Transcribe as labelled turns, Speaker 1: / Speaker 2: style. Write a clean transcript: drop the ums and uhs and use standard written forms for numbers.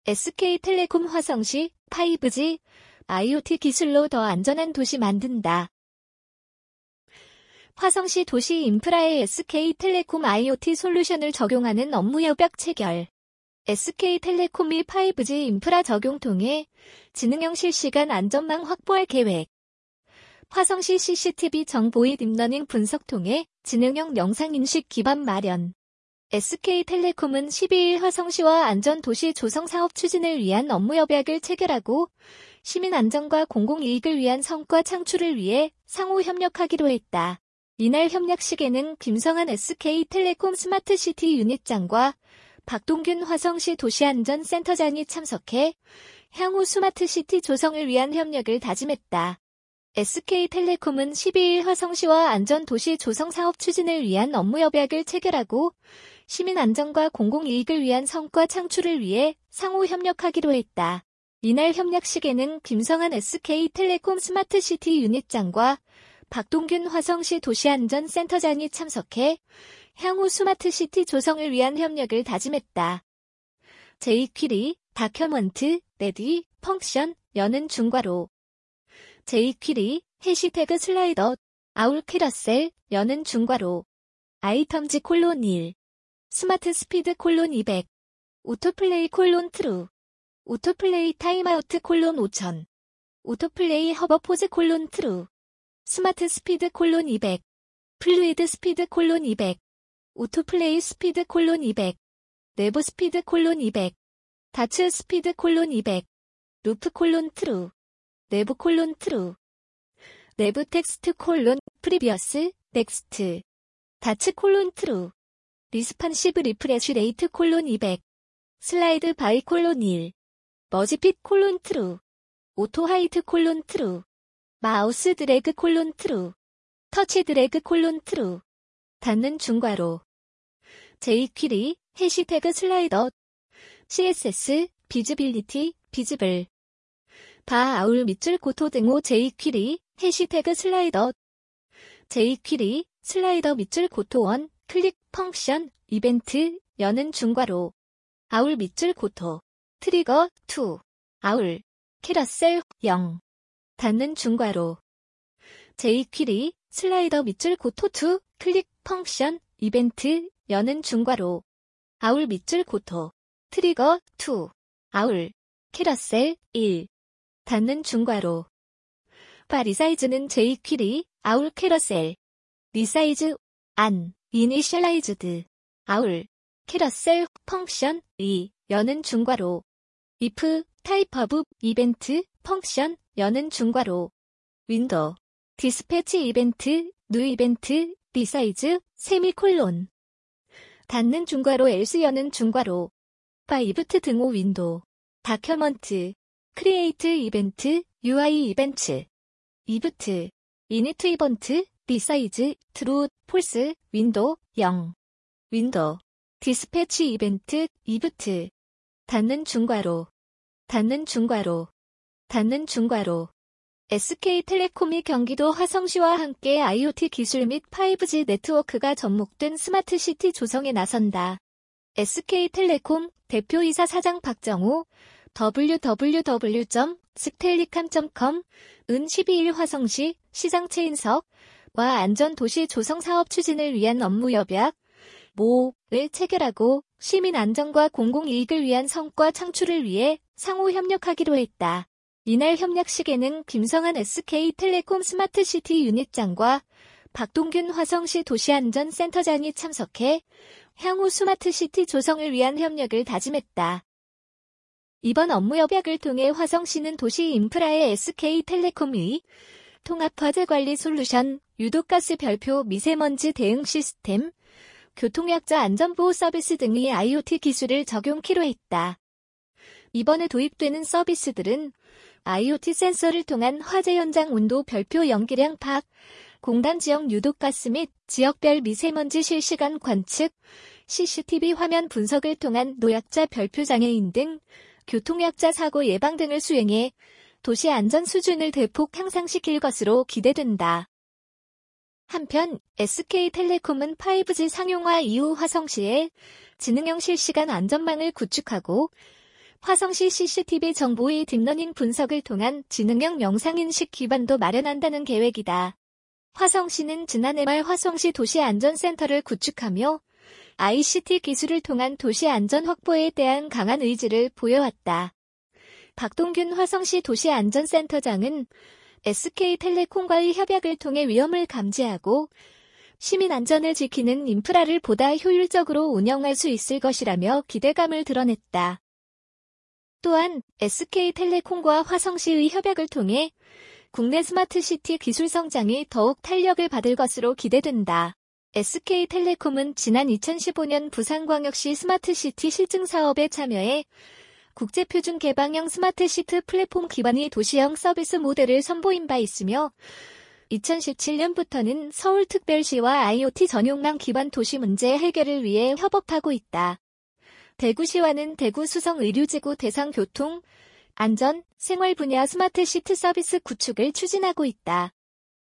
Speaker 1: SK텔레콤 화성시 5G IoT 기술로 더 안전한 도시 만든다. 화성시 도시 인프라에 SK텔레콤 IoT 솔루션을 적용하는 업무 협약 체결. SK텔레콤이 5G 인프라 적용 통해 지능형 실시간 안전망 확보할 계획. 화성시 CCTV 정보의 딥러닝 분석 통해 지능형 영상인식 기반 마련. SK텔레콤은 12일 화성시와 안전도시 조성 사업 추진을 위한 업무 협약을 체결하고 시민 안전과 공공이익을 위한 성과 창출을 위해 상호 협력하기로 했다. 이날 협약식에는 김성한 SK텔레콤 스마트시티 유닛장과 박동균 화성시 도시안전센터장이 참석해 향후 스마트시티 조성을 위한 협력을 다짐했다. SK텔레콤은 12일 화성시와 안전도시 조성 사업 추진을 위한 업무 협약을 체결하고 시민 안전과 공공이익을 위한 성과 창출을 위해 상호 협력하기로 했다. 이날 협약식에는 김성한 SK텔레콤 스마트시티 유닛장과 박동균 화성시 도시안전센터장이 참석해 향후 스마트시티 조성을 위한 협력을 다짐했다. jQuery, 다큐먼트, 레디, 펑션, 여는 중괄호. jQuery, 해시태그 슬라이더, 아울 캐러셀, 여는 중괄호. 아이텀즈 콜론 1. 스마트 스피드 콜론 200. 오토플레이 콜론 트루. 오토플레이 타임아우트 콜론 5000. 오토플레이 허버포즈 콜론 트루. 스마트 스피드 콜론 200. 플루이드 스피드 콜론 200. 오토플레이 스피드 콜론 200. 내부 스피드 콜론 200. 다츠 스피드 콜론 200. 루프 콜론 트루. 내부 콜론 트루. 내부 텍스트 콜론 프리비어스 넥스트. 다츠 콜론 트루. 리스판시브 리프레쉬 레이트 콜론 200. 슬라이드 바이 콜론 1. 머지핏 콜론 트루. 오토 하이트 콜론 트루. 마우스 드래그 콜론 트루. 터치 드래그 콜론 트루. 닫는 중괄호. jQuery, 해시태그 슬라이더. CSS, 비즈빌리티, 비즈블. 바 아울 밑줄 고토 등호 jQuery, 해시태그 슬라이더. jQuery, 슬라이더 밑줄 고토 1, 클릭, 펑션, 이벤트, 여는 중괄호. 아울 밑줄 고토. 트리거, 2. 아울. 캐러셀, 0. 닫는 중괄호. jQuery, 슬라이더 밑줄 고토 2, 클릭, 펑션, 이벤트, 여는 중괄호. 아울 밑줄 고토. 트리거, 2. 아울. 캐러셀, 1. 닫는 중괄호. 바 리사이즈는 jQuery, 아울 캐러셀. 리사이즈, 안, 이니셜라이즈드. 아울. 캐러셀, 펑션, 2. 여는 중괄호. if, 타입 오브, 이벤트, 펑션, 여는 중괄호. 윈도우. 디스패치 이벤트, 뉴 이벤트, 리사이즈, 세미콜론. 닫는 중괄호 else 여는 중괄호. 바 이브트 등호 윈도우. 다큐먼트. 크리에이트 이벤트, UI 이벤트. 이브트. 이니트 이벤트, 리사이즈, 트루, 폴스, 윈도우, 0. 윈도우. 디스패치 이벤트, 이브트. 닫는 중괄호. 닫는 중괄호. 닫는 중괄호. SK텔레콤이 경기도 화성시와 함께 IoT 기술 및 5G 네트워크가 접목된 스마트시티 조성에 나선다. SK텔레콤 대표이사 사장 박정우 www.stellicam.com 은 12일 화성시 시장 최인석과 안전도시 조성 사업 추진을 위한 업무 협약 모를 체결하고 시민 안전과 공공이익을 위한 성과 창출을 위해 상호 협력하기로 했다. 이날 협약식에는 김성한 SK텔레콤 스마트시티 유닛장과 박동균 화성시 도시안전센터장이 참석해 향후 스마트시티 조성을 위한 협력을 다짐했다. 이번 업무 협약을 통해 화성시는 도시 인프라의 SK텔레콤의 통합화재 관리 솔루션, 유독가스 별표 미세먼지 대응 시스템, 교통약자 안전보호 서비스 등의 IoT 기술을 적용키로 했다. 이번에 도입되는 서비스들은 IoT 센서를 통한 화재 현장 온도 별표 연기량 파악, 공단 지역 유독가스 및 지역별 미세먼지 실시간 관측, CCTV 화면 분석을 통한 노약자 별표 장애인 등 교통약자 사고 예방 등을 수행해 도시 안전 수준을 대폭 향상시킬 것으로 기대된다. 한편 SK텔레콤은 5G 상용화 이후 화성시에 지능형 실시간 안전망을 구축하고 화성시 CCTV 정보의 딥러닝 분석을 통한 지능형 영상인식 기반도 마련한다는 계획이다. 화성시는 지난해 말 화성시 도시안전센터를 구축하며 ICT 기술을 통한 도시 안전 확보에 대한 강한 의지를 보여왔다. 박동균 화성시 도시안전센터장은 SK텔레콤과의 협약을 통해 위험을 감지하고 시민 안전을 지키는 인프라를 보다 효율적으로 운영할 수 있을 것이라며 기대감을 드러냈다. 또한 SK텔레콤과 화성시의 협약을 통해 국내 스마트시티 기술 성장이 더욱 탄력을 받을 것으로 기대된다. SK텔레콤은 지난 2015년 부산광역시 스마트시티 실증 사업에 참여해 국제표준 개방형 스마트시티 플랫폼 기반의 도시형 서비스 모델을 선보인 바 있으며 2017년부터는 서울특별시와 IoT 전용망 기반 도시 문제 해결을 위해 협업하고 있다. 대구시와는 대구 수성의료지구 대상 교통, 안전, 생활 분야 스마트시티 서비스 구축을 추진하고 있다.